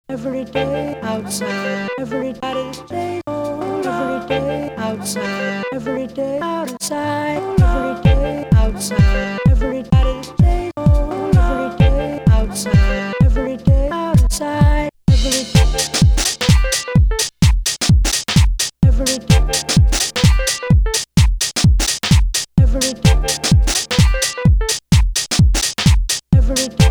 every day outside, everybody's day home, every day outside, every day outside, every day outside, everybody's day home, every day outside, every day outside, every day, every day, every day, every day.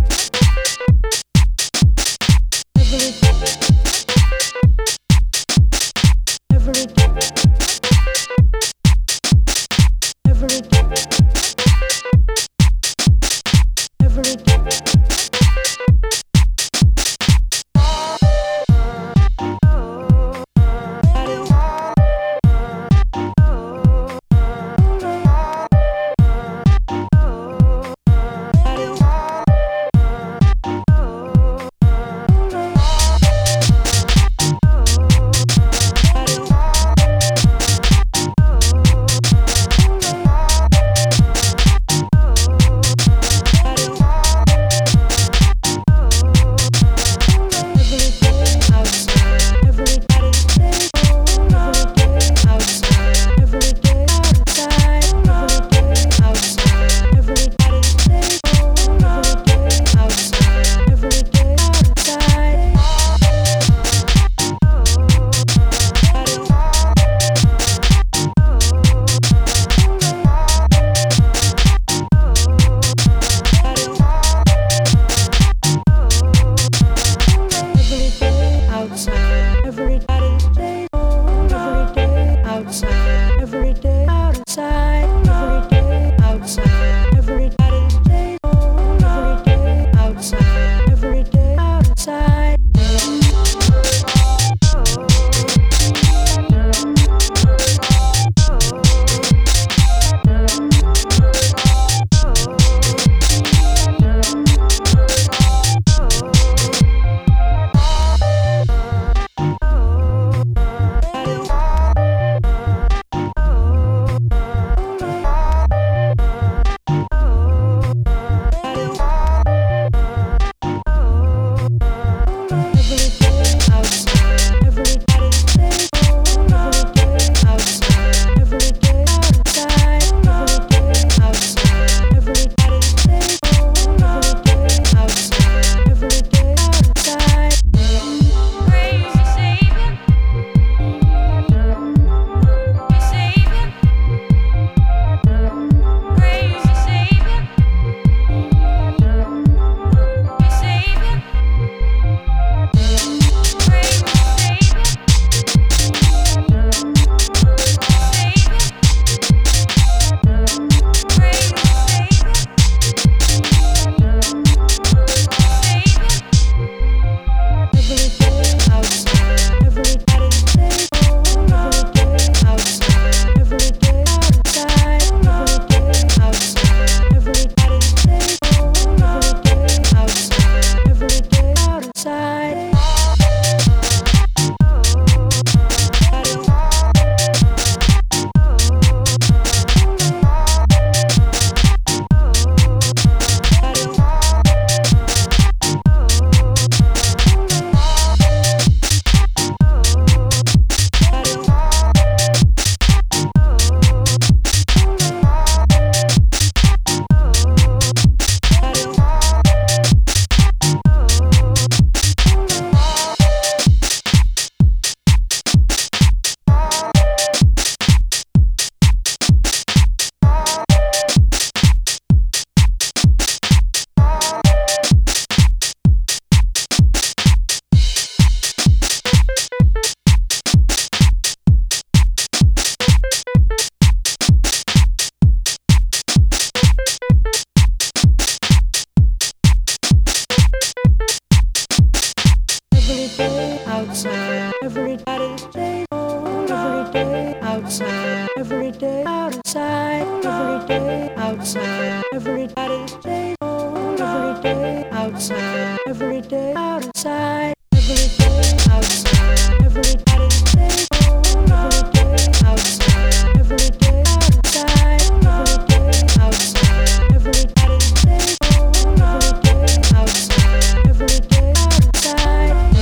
Everybody's day home, every day outside, every day outside, every day outside, everybody's day home, every day outside, every day outside, every day outside, everybody's day home, every day outside, every day outside, every day outside, everybody's day home, every day outside, every day outside.